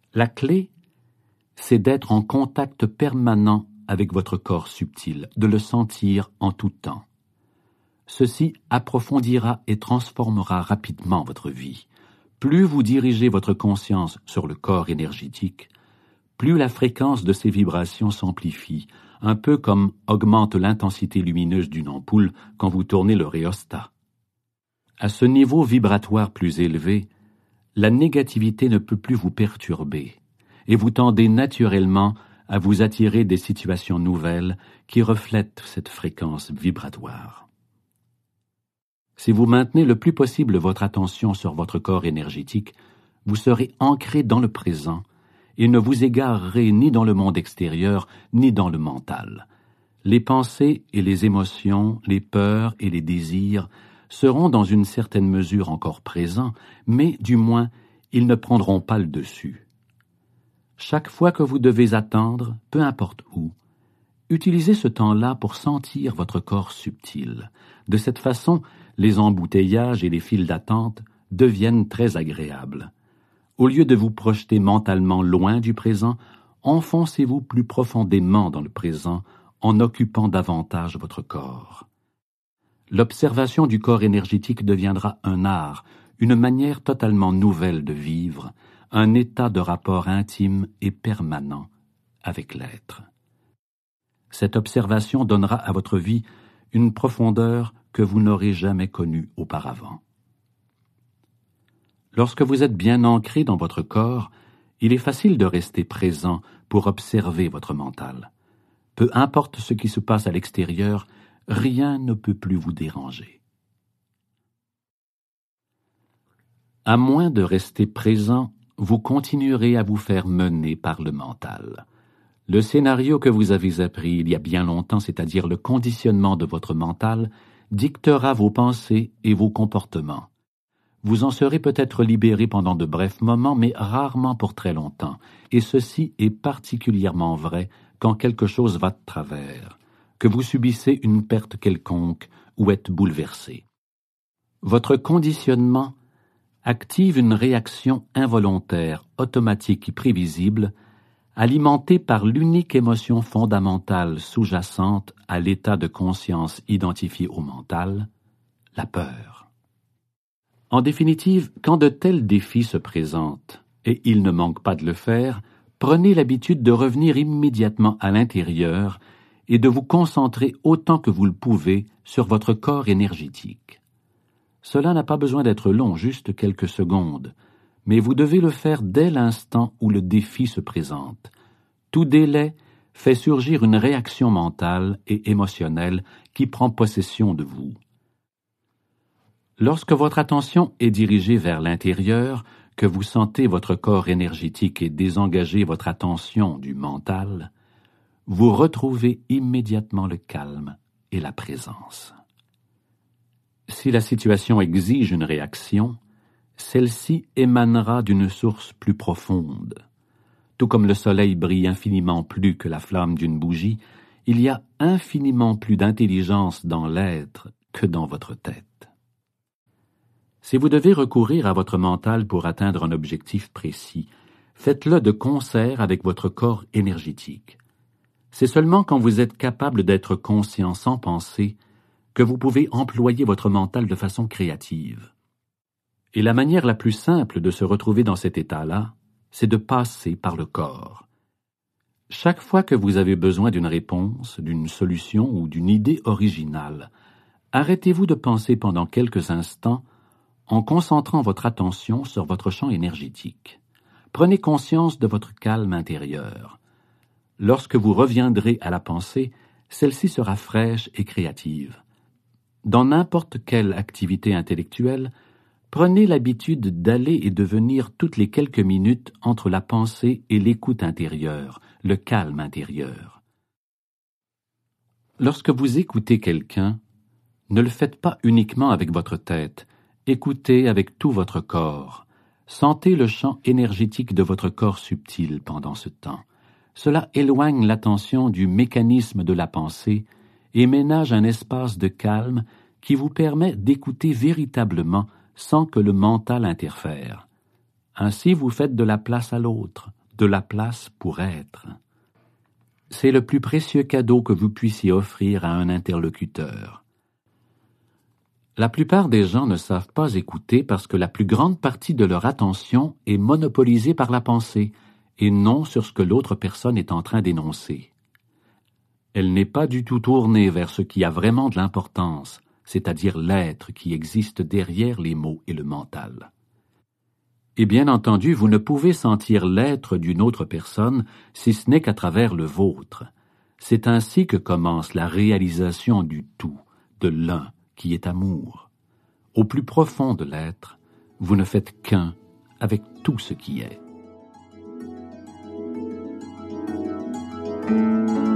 La clé, c'est d'être en contact permanent avec votre corps subtil, de le sentir en tout temps. Ceci approfondira et transformera rapidement votre vie. Plus vous dirigez votre conscience sur le corps énergétique, plus la fréquence de ces vibrations s'amplifie, un peu comme augmente l'intensité lumineuse d'une ampoule quand vous tournez le rhéostat. À ce niveau vibratoire plus élevé, la négativité ne peut plus vous perturber, et vous tendez naturellement à vous attirer des situations nouvelles qui reflètent cette fréquence vibratoire. Si vous maintenez le plus possible votre attention sur votre corps énergétique, vous serez ancré dans le présent et ne vous égarerez ni dans le monde extérieur ni dans le mental. Les pensées et les émotions, les peurs et les désirs seront dans une certaine mesure encore présents, mais du moins ils ne prendront pas le dessus. Chaque fois que vous devez attendre, peu importe où, utilisez ce temps-là pour sentir votre corps subtil. De cette façon, les embouteillages et les files d'attente deviennent très agréables. Au lieu de vous projeter mentalement loin du présent, enfoncez-vous plus profondément dans le présent en occupant davantage votre corps. L'observation du corps énergétique deviendra un art, une manière totalement nouvelle de vivre, un état de rapport intime et permanent avec l'être. Cette observation donnera à votre vie une profondeur que vous n'aurez jamais connue auparavant. Lorsque vous êtes bien ancré dans votre corps, il est facile de rester présent pour observer votre mental. Peu importe ce qui se passe à l'extérieur, rien ne peut plus vous déranger. À moins de rester présent, vous continuerez à vous faire mener par le mental. Le scénario que vous avez appris il y a bien longtemps, c'est-à-dire le conditionnement de votre mental, dictera vos pensées et vos comportements. Vous en serez peut-être libéré pendant de brefs moments, mais rarement pour très longtemps, et ceci est particulièrement vrai quand quelque chose va de travers, que vous subissez une perte quelconque ou êtes bouleversé. Votre conditionnement active une réaction involontaire, automatique et prévisible, alimentée par l'unique émotion fondamentale sous-jacente à l'état de conscience identifié au mental, la peur. En définitive, quand de tels défis se présentent, et il ne manque pas de le faire, prenez l'habitude de revenir immédiatement à l'intérieur et de vous concentrer autant que vous le pouvez sur votre corps énergétique. Cela n'a pas besoin d'être long, juste quelques secondes, mais vous devez le faire dès l'instant où le défi se présente. Tout délai fait surgir une réaction mentale et émotionnelle qui prend possession de vous. Lorsque votre attention est dirigée vers l'intérieur, que vous sentez votre corps énergétique et désengagez votre attention du mental, vous retrouvez immédiatement le calme et la présence. Si la situation exige une réaction, celle-ci émanera d'une source plus profonde. Tout comme le soleil brille infiniment plus que la flamme d'une bougie, il y a infiniment plus d'intelligence dans l'être que dans votre tête. Si vous devez recourir à votre mental pour atteindre un objectif précis, faites-le de concert avec votre corps énergétique. C'est seulement quand vous êtes capable d'être conscient sans penser que vous pouvez employer votre mental de façon créative. Et la manière la plus simple de se retrouver dans cet état-là, c'est de passer par le corps. Chaque fois que vous avez besoin d'une réponse, d'une solution ou d'une idée originale, arrêtez-vous de penser pendant quelques instants en concentrant votre attention sur votre champ énergétique. Prenez conscience de votre calme intérieur. Lorsque vous reviendrez à la pensée, celle-ci sera fraîche et créative. Dans n'importe quelle activité intellectuelle, prenez l'habitude d'aller et de venir toutes les quelques minutes entre la pensée et l'écoute intérieure, le calme intérieur. Lorsque vous écoutez quelqu'un, ne le faites pas uniquement avec votre tête, écoutez avec tout votre corps. Sentez le champ énergétique de votre corps subtil pendant ce temps. Cela éloigne l'attention du mécanisme de la pensée et ménage un espace de calme qui vous permet d'écouter véritablement sans que le mental interfère. Ainsi, vous faites de la place à l'autre, de la place pour être. C'est le plus précieux cadeau que vous puissiez offrir à un interlocuteur. La plupart des gens ne savent pas écouter parce que la plus grande partie de leur attention est monopolisée par la pensée et non sur ce que l'autre personne est en train d'énoncer. Elle n'est pas du tout tournée vers ce qui a vraiment de l'importance, c'est-à-dire l'être qui existe derrière les mots et le mental. Et bien entendu, vous ne pouvez sentir l'être d'une autre personne si ce n'est qu'à travers le vôtre. C'est ainsi que commence la réalisation du tout, de l'un, qui est amour. Au plus profond de l'être, vous ne faites qu'un avec tout ce qui est.